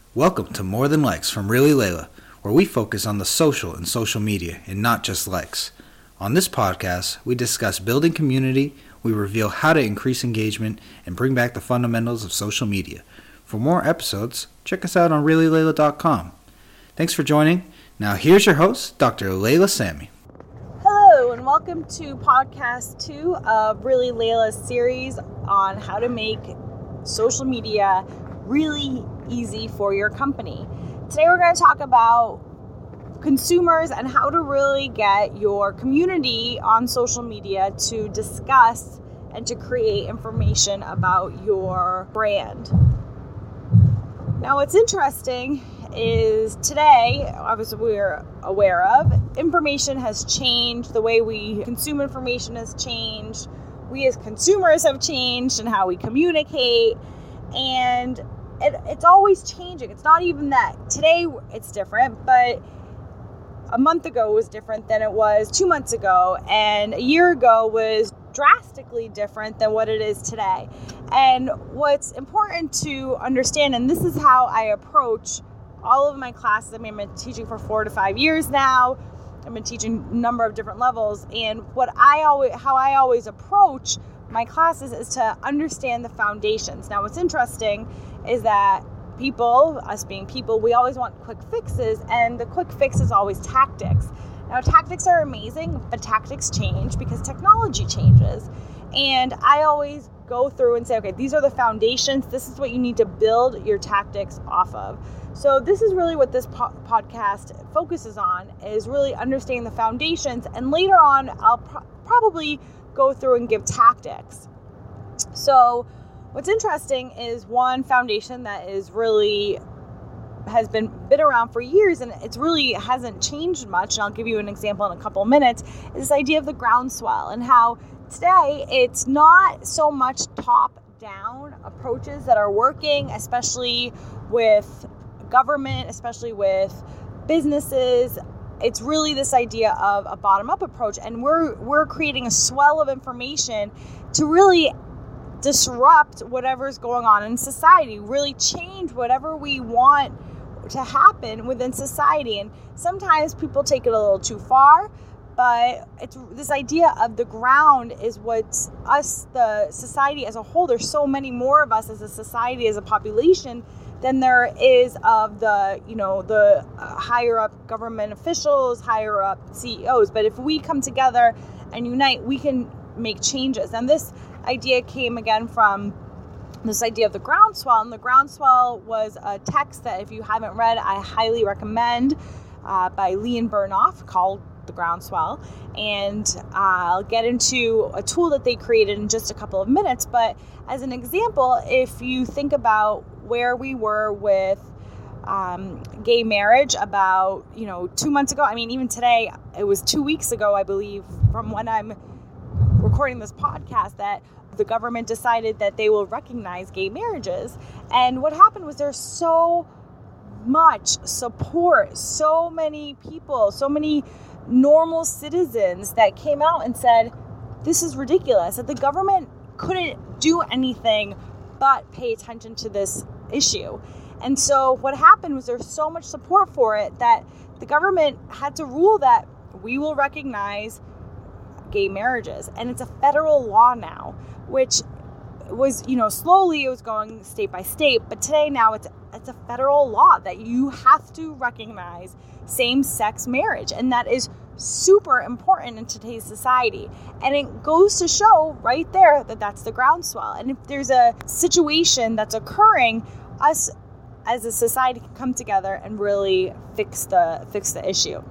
Welcome to More Than Likes from Really Layla, where we focus on the social and social media and not just likes. On this podcast, we discuss building community, we reveal how to increase engagement, and bring back the fundamentals of social media. For more episodes, check us out on reallylayla.com. Thanks for joining. Now here's your host, Dr. Layla Sami. Hello, and welcome to podcast 2 of Really Layla's series on how to make social media really easy for your company. Today we're going to talk about consumers and how to really get your community on social media to discuss and to create information about your brand. Now what's interesting is today, obviously we're aware of, information has changed. The way we consume information has changed. We as consumers have changed in how we communicate, and it's always changing. It's not even that today it's different, but a month ago was different than it was 2 months ago, and a year ago was drastically different than what it is today. And what's important to understand, and this is how I approach all of my classes. I mean, I've been teaching for 4 to 5 years now. I've been teaching a number of different levels, and how I always approach my classes is to understand the foundations. Now, what's interesting is that people, us being people, we always want quick fixes, and the quick fix is always tactics. Now, tactics are amazing, but tactics change because technology changes. And I always go through and say, okay, these are the foundations. This is what you need to build your tactics off of. So this is really what this podcast focuses on, is really understanding the foundations. And later on, I'll probably go through and give tactics. So what's interesting is one foundation that is really has been around for years, and it's really hasn't changed much, and I'll give you an example in a couple of minutes, is this idea of the groundswell, and how today it's not so much top-down approaches that are working, especially with government, especially with businesses. It's really this idea of a bottom-up approach, and we're creating a swell of information to really disrupt whatever's going on in society, really change whatever we want to happen within society. And sometimes people take it a little too far, but it's this idea of the ground is what's us, the society as a whole. There's so many more of us as a society, as a population, than there is of the higher up government officials, higher up CEOs. But if we come together and unite, we can make changes. And this idea came again from this idea of the groundswell. And the groundswell was a text that, if you haven't read, I highly recommend, by Leon Bernoff, called The Groundswell. And I'll get into a tool that they created in just a couple of minutes. But as an example, if you think about where we were with gay marriage about 2 months ago, I mean, even today, it was 2 weeks ago, I believe, from when I'm recording this podcast, that the government decided that they will recognize gay marriages. And what happened was there's so much support, so many people, so many normal citizens that came out and said, this is ridiculous, that the government couldn't do anything but pay attention to this issue. And so what happened was there's so much support for it that the government had to rule that we will recognize gay marriages. And it's a federal law now, which was, slowly it was going state by state, but today now it's a federal law that you have to recognize same-sex marriage. And that is super important in today's society. And it goes to show right there that that's the groundswell. And if there's a situation that's occurring, us as a society can come together and really fix the issue.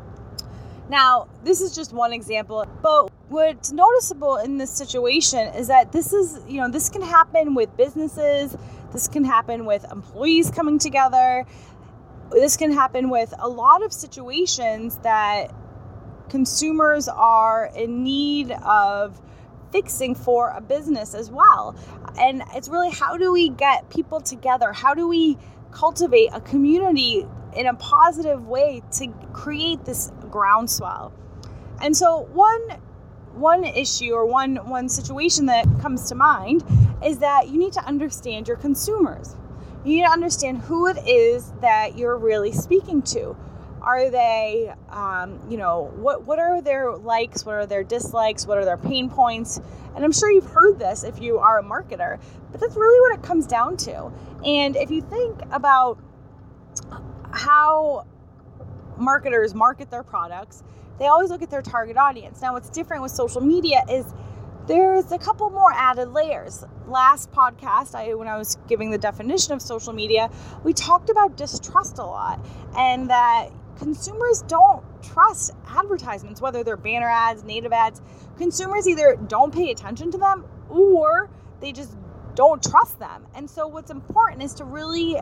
Now, this is just one example, but what's noticeable in this situation is that this can happen with businesses, this can happen with employees coming together, this can happen with a lot of situations that consumers are in need of fixing for a business as well. And it's really, how do we get people together? How do we cultivate a community in a positive way to create this groundswell? And so one issue or one situation that comes to mind is that you need to understand your consumers. You need to understand who it is that you're really speaking to. Are they, what are their likes? What are their dislikes? What are their pain points? And I'm sure you've heard this if you are a marketer, but that's really what it comes down to. And if you think about how marketers market their products, they always look at their target audience. Now, what's different with social media is there's a couple more added layers. Last podcast, when I was giving the definition of social media, we talked about distrust a lot, and that consumers don't trust advertisements, whether they're banner ads, native ads. Consumers either don't pay attention to them or they just don't trust them. And so what's important is to really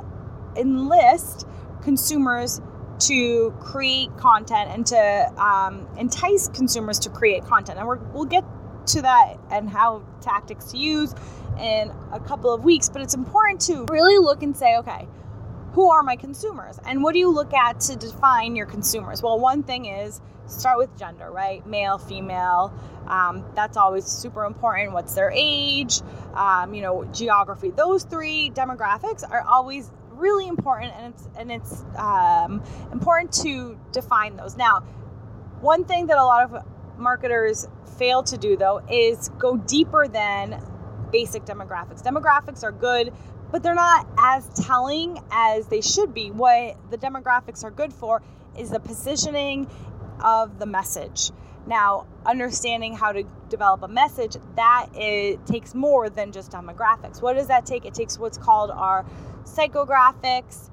enlist consumers to create content and to entice consumers to create content. And we'll get to that and how tactics to use in a couple of weeks. But it's important to really look and say, okay, who are my consumers? And what do you look at to define your consumers? Well, one thing is start with gender, right? Male, female. That's always super important. What's their age? Geography. Those three demographics are always really important, and it's important to define those. Now, one thing that a lot of marketers fail to do, though, is go deeper than basic demographics. Demographics are good, but they're not as telling as they should be. What the demographics are good for is the positioning of the message. Now, understanding how to develop a message, it takes more than just demographics. What does that take? It takes what's called our psychographics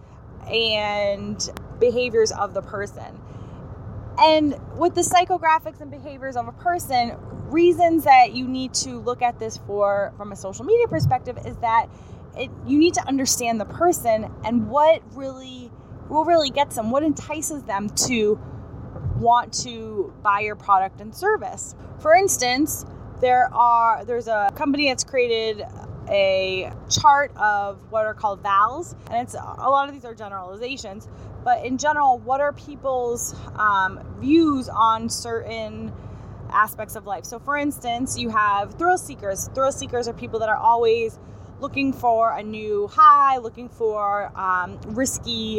and behaviors of the person. And with the psychographics and behaviors of a person, reasons that you need to look at this from a social media perspective is that you need to understand the person and what really gets them, what entices them to want to buy your product and service. For instance, there's a company that's created a chart of what are called VALs, and a lot of these are generalizations, but in general, what are people's views on certain aspects of life? So for instance, you have thrill seekers. Thrill seekers are people that are always looking for a new high, looking for risky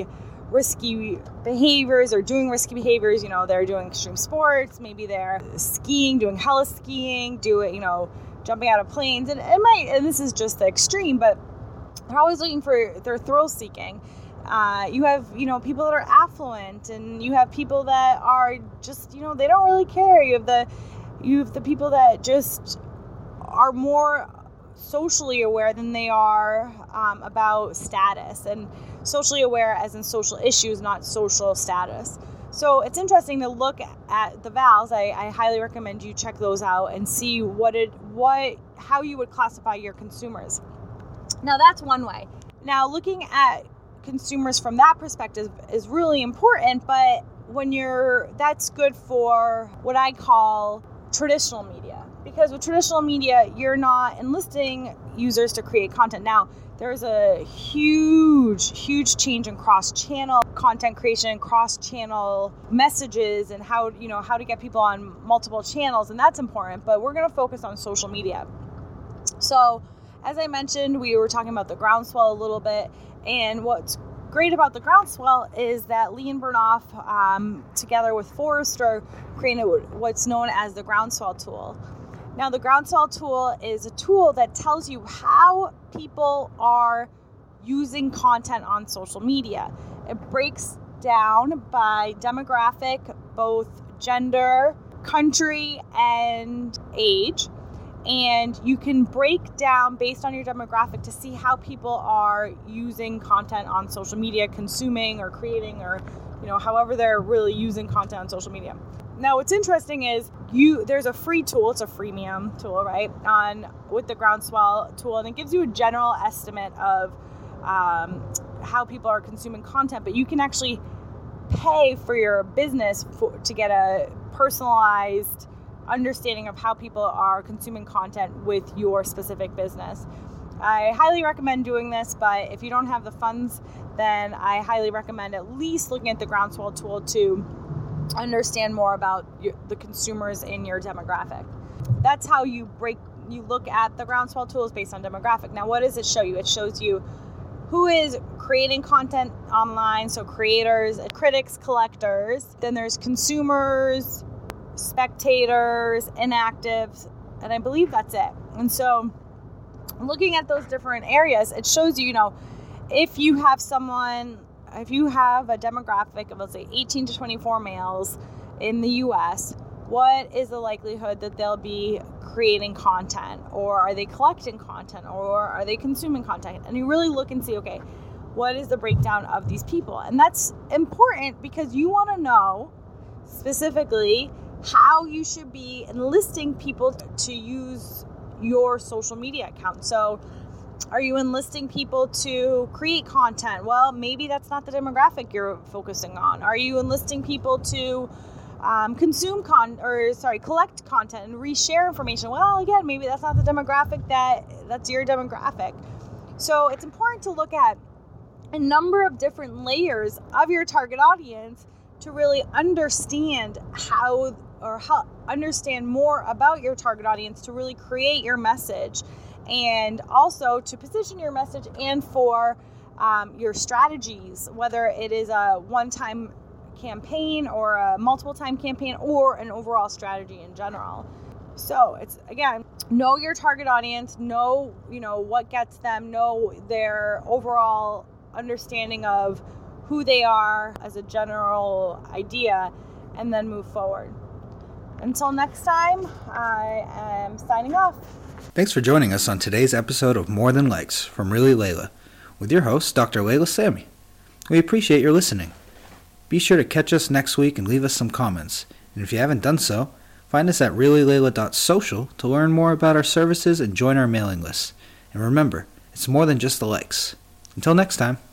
behaviors or doing risky behaviors. They're doing extreme sports, maybe they're skiing, doing hella skiing, jumping out of planes, and this is just the extreme, but they're always looking for their thrill seeking. You have, people that are affluent, and you have people that are just, they don't really care. You have the people that just are more socially aware than they are about status, and socially aware as in social issues, not social status. So it's interesting to look at the VALs. I highly recommend you check those out and see how you would classify your consumers. Now that's one way. Now looking at consumers from that perspective is really important, but that's good for what I call traditional media. Because with traditional media, you're not enlisting users to create content. Now, there's a huge change in cross-channel content creation, cross-channel messages, and how to get people on multiple channels, and that's important. But we're going to focus on social media. So, as I mentioned, we were talking about the groundswell a little bit, and what's great about the groundswell is that Lee and Bernoff, together with Forrester, created what's known as the groundswell tool. Now, the groundswell tool is a tool that tells you how people are using content on social media. It breaks down by demographic, both gender, country, and age. And you can break down based on your demographic to see how people are using content on social media, consuming or creating, or however they're really using content on social media. Now, what's interesting is there's a free tool. It's a freemium tool, right? With the Groundswell tool, and it gives you a general estimate of how people are consuming content. But you can actually pay for your business to get a personalized understanding of how people are consuming content with your specific business. I highly recommend doing this, but if you don't have the funds, then I highly recommend at least looking at the Groundswell tool to understand more about the consumers in your demographic. That's how you look at the Groundswell tools based on demographic. Now, what does it show you? It shows you who is creating content online, so creators, critics, collectors. Then there's consumers, spectators, inactives, and I believe that's it. And so looking at those different areas, it shows you, if you have a demographic of, let's say, 18 to 24 males in the US, what is the likelihood that they'll be creating content, or are they collecting content, or are they consuming content? And you really look and see, okay, what is the breakdown of these people? And that's important because you want to know specifically how you should be enlisting people to use your social media account. So are you enlisting people to create content? Well, maybe that's not the demographic you're focusing on. Are you enlisting people to collect content and reshare information? Well, again, maybe that's not the demographic that's your demographic. So it's important to look at a number of different layers of your target audience to really understand understand more about your target audience, to really create your message, and also to position your message and for your strategies, whether it is a one-time campaign or a multiple-time campaign or an overall strategy in general. So it's, again, know your target audience, know what gets them, know their overall understanding of who they are as a general idea, and then move forward. Until next time, I am signing off. Thanks for joining us on today's episode of More Than Likes from Really Layla with your host, Dr. Layla Sami. We appreciate your listening. Be sure to catch us next week and leave us some comments. And if you haven't done so, find us at reallylayla.social to learn more about our services and join our mailing list. And remember, it's more than just the likes. Until next time.